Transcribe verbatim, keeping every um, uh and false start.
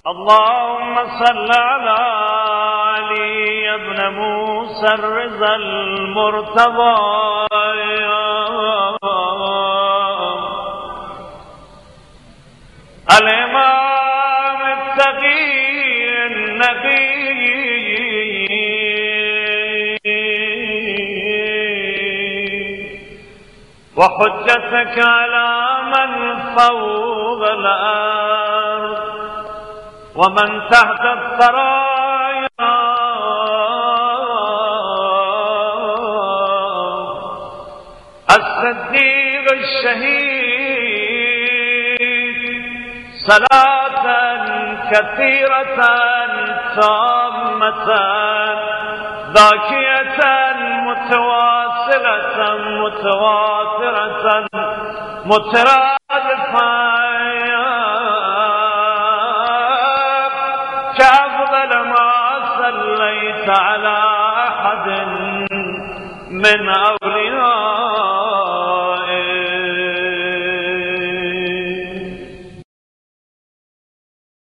اللهم صل على علي بن موسى الرضا المرتضى الإمام التقي النبي وحجتك على من فوق الأرض ومن تحت الثرايا الصديق الشهيد صلاة كثيرة تامة ذاكية متواصلة متواترة مترادفة كأفضل ما صليت على أحد من أولياء